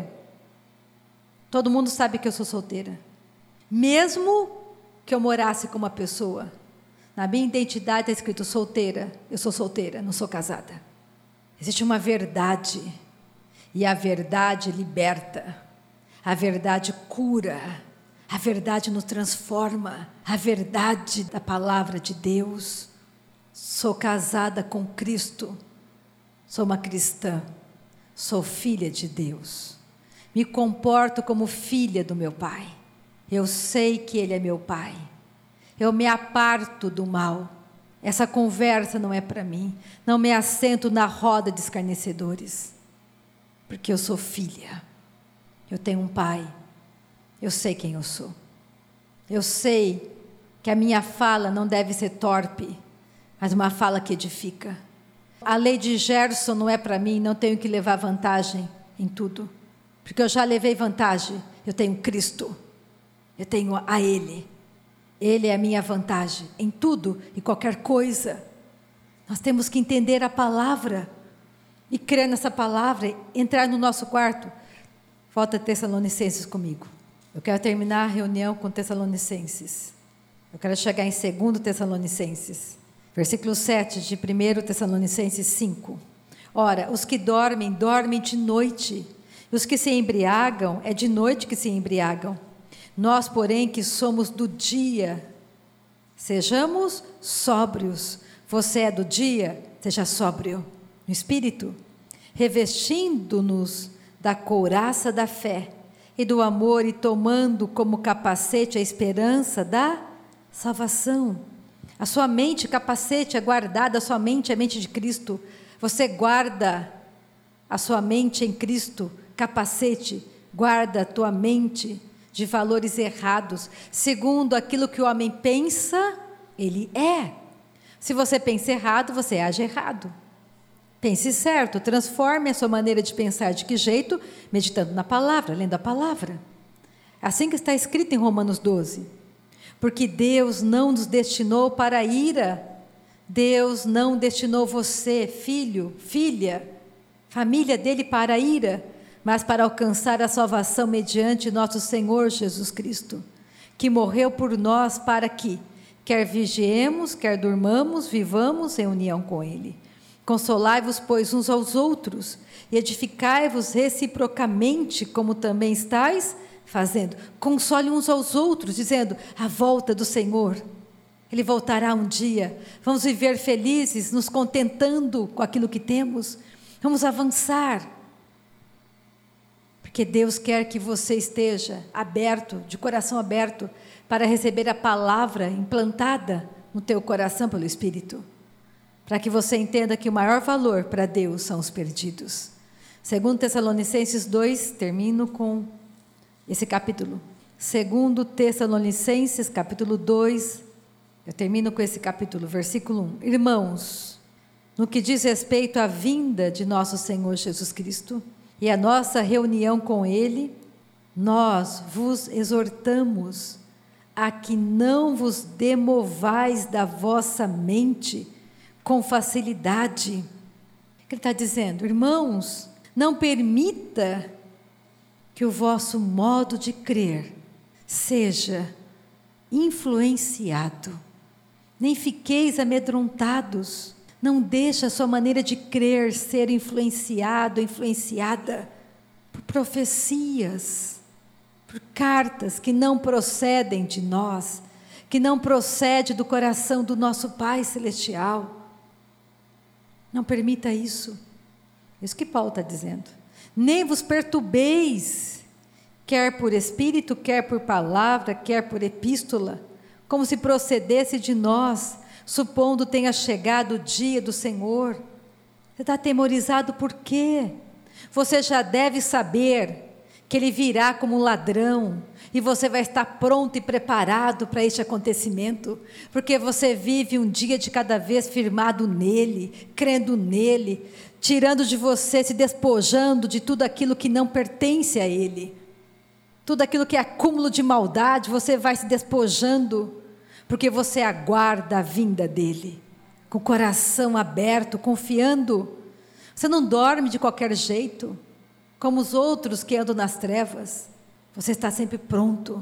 todo mundo sabe que eu sou solteira. Mesmo que eu morasse com uma pessoa, na minha identidade está escrito solteira, eu sou solteira, não sou casada. Existe uma verdade, e a verdade liberta, a verdade cura, a verdade nos transforma, a verdade da palavra de Deus. Sou casada com Cristo. Sou uma cristã. Sou filha de Deus. Me comporto como filha do meu Pai. Eu sei que Ele é meu Pai. Eu me aparto do mal. Essa conversa não é para mim. Não me assento na roda de escarnecedores. Porque eu sou filha. Eu tenho um Pai. Eu sei quem eu sou. Eu sei que a minha fala não deve ser torpe, mas uma fala que edifica. A lei de Gerson não é para mim, não tenho que levar vantagem em tudo. Porque eu já levei vantagem. Eu tenho Cristo. Eu tenho a Ele. Ele é a minha vantagem em tudo e qualquer coisa. Nós temos que entender a palavra e crer nessa palavra, entrar no nosso quarto. Volta a Tessalonicenses comigo. Eu quero terminar a reunião com Tessalonicenses. Eu quero chegar em segundo Tessalonicenses. Versículo sete de primeiro Tessalonicenses cinco. Ora, os que dormem, dormem de noite. E os que se embriagam, é de noite que se embriagam. Nós, porém, que somos do dia, sejamos sóbrios. Você é do dia, seja sóbrio no espírito, revestindo-nos da couraça da fé e do amor e tomando como capacete a esperança da salvação. A sua mente, capacete, é guardada, a sua mente é a mente de Cristo. Você guarda a sua mente em Cristo, capacete, guarda a tua mente de valores errados, segundo aquilo que o homem pensa, ele é. Se você pensa errado, você age errado. Pense certo, transforme a sua maneira de pensar. De que jeito? Meditando na palavra, lendo a palavra. Assim que está escrito em Romanos doze. Porque Deus não nos destinou para a ira. Deus não destinou você, filho, filha, família dele para a ira, mas para alcançar a salvação mediante nosso Senhor Jesus Cristo, que morreu por nós para que, quer vigiemos, quer durmamos, vivamos em união com Ele. Consolai-vos, pois, uns aos outros, e edificai-vos reciprocamente, como também estáis fazendo. Console uns aos outros, dizendo, a volta do Senhor, Ele voltará um dia. Vamos viver felizes, nos contentando com aquilo que temos. Vamos avançar. Porque Deus quer que você esteja aberto, de coração aberto, para receber a palavra implantada no teu coração pelo Espírito. Para que você entenda que o maior valor para Deus são os perdidos. Segundo Tessalonicenses dois, termino com esse capítulo. Segundo Tessalonicenses, capítulo dois, eu termino com esse capítulo, versículo um. Irmãos, no que diz respeito à vinda de nosso Senhor Jesus Cristo e a nossa reunião com Ele, nós vos exortamos a que não vos demovais da vossa mente com facilidade. O que ele está dizendo? Irmãos, não permita que o vosso modo de crer seja influenciado. Nem fiqueis amedrontados. Não deixe a sua maneira de crer ser influenciado, influenciada por profecias, por cartas que não procedem de nós, que não procede do coração do nosso Pai Celestial. Não permita isso. Isso que Paulo está dizendo. Nem vos perturbeis, quer por espírito, quer por palavra, quer por epístola, como se procedesse de nós, supondo tenha chegado o dia do Senhor. Você está atemorizado por quê? Você já deve saber que Ele virá como um ladrão, e você vai estar pronto e preparado para este acontecimento, porque você vive um dia de cada vez firmado nele, crendo nele, tirando de você, se despojando de tudo aquilo que não pertence a Ele. Tudo aquilo que é acúmulo de maldade, você vai se despojando, porque você aguarda a vinda dEle, com o coração aberto, confiando. Você não dorme de qualquer jeito, como os outros que andam nas trevas. Você está sempre pronto.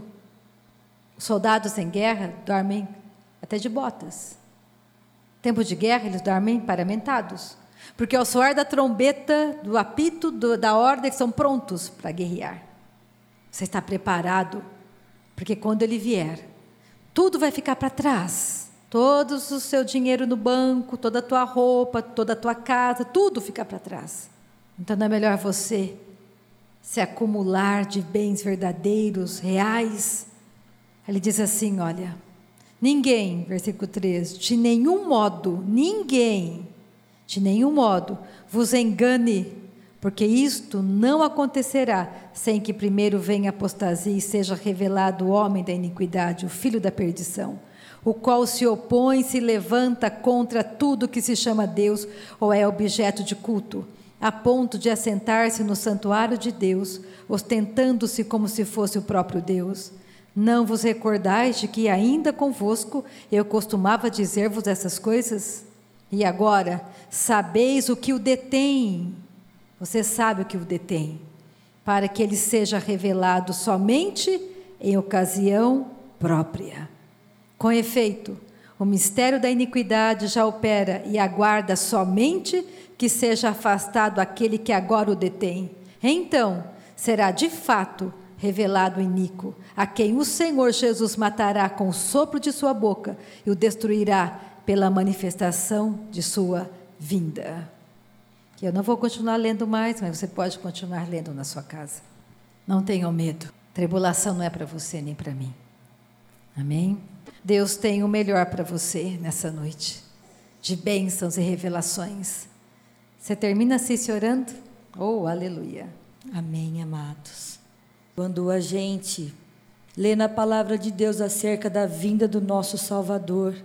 Os soldados em guerra dormem até de botas. Tempo de guerra, eles dormem paramentados, porque ao soar da trombeta, do apito, do, da ordem, eles são prontos para guerrear. Você está preparado, porque quando Ele vier, tudo vai ficar para trás, todo o seu dinheiro no banco, toda a tua roupa, toda a tua casa, tudo fica para trás. Então não é melhor você se acumular de bens verdadeiros, reais? Ele diz assim, olha, ninguém, versículo três, de nenhum modo, ninguém, de nenhum modo vos engane, porque isto não acontecerá sem que primeiro venha a apostasia e seja revelado o homem da iniquidade, o filho da perdição, o qual se opõe e se levanta contra tudo que se chama Deus ou é objeto de culto, a ponto de assentar-se no santuário de Deus, ostentando-se como se fosse o próprio Deus. Não vos recordais de que ainda convosco eu costumava dizer-vos essas coisas? E agora, sabeis o que o detém, você sabe o que o detém, para que ele seja revelado somente em ocasião própria. Com efeito, o mistério da iniquidade já opera e aguarda somente que seja afastado aquele que agora o detém. Então, será de fato revelado o iníquo, a quem o Senhor Jesus matará com o sopro de sua boca e o destruirá pela manifestação de sua vinda. Eu não vou continuar lendo mais, mas você pode continuar lendo na sua casa. Não tenham medo. Tribulação não é para você nem para mim. Amém? Deus tem o melhor para você nessa noite, de bênçãos e revelações. Você termina assim se orando? Oh, aleluia. Amém, amados. Quando a gente lê na palavra de Deus acerca da vinda do nosso Salvador,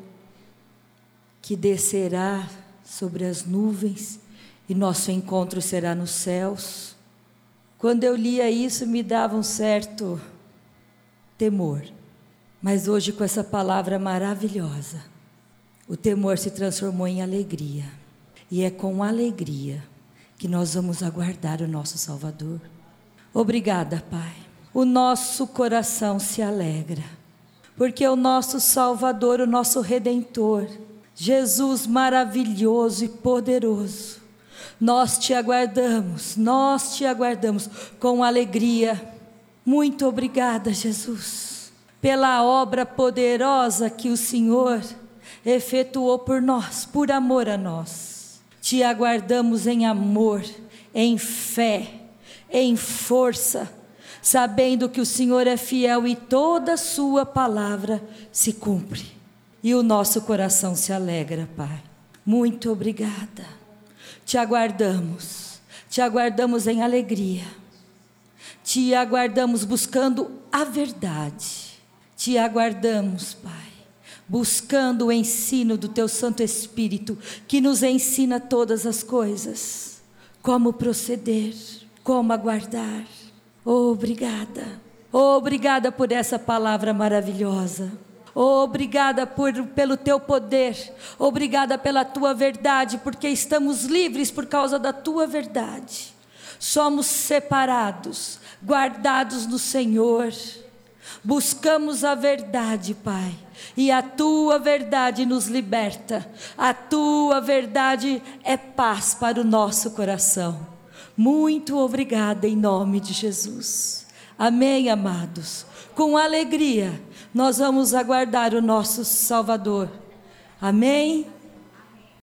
que descerá sobre as nuvens e nosso encontro será nos céus, quando eu lia isso me dava um certo temor, mas hoje com essa palavra maravilhosa, o temor se transformou em alegria, e é com alegria que nós vamos aguardar o nosso Salvador. Obrigada, Pai. O nosso coração se alegra, porque o nosso Salvador, o nosso Redentor, Jesus maravilhoso e poderoso, nós te aguardamos, nós te aguardamos com alegria. Muito obrigada, Jesus, pela obra poderosa que o Senhor efetuou por nós, por amor a nós. Te aguardamos em amor, em fé, em força, sabendo que o Senhor é fiel e toda a sua palavra se cumpre. E o nosso coração se alegra, Pai. Muito obrigada. Te aguardamos, te aguardamos em alegria. Te aguardamos buscando a verdade. Te aguardamos, Pai, buscando o ensino do Teu Santo Espírito, que nos ensina todas as coisas, como proceder, como aguardar. Oh, obrigada, oh, obrigada por essa palavra maravilhosa, oh, obrigada por, pelo Teu poder, obrigada pela Tua verdade, porque estamos livres por causa da Tua verdade, somos separados, guardados no Senhor, buscamos a verdade, Pai, e a Tua verdade nos liberta, a Tua verdade é paz para o nosso coração. Muito obrigada em nome de Jesus. Amém, amados. Com alegria nós vamos aguardar o nosso Salvador. Amém.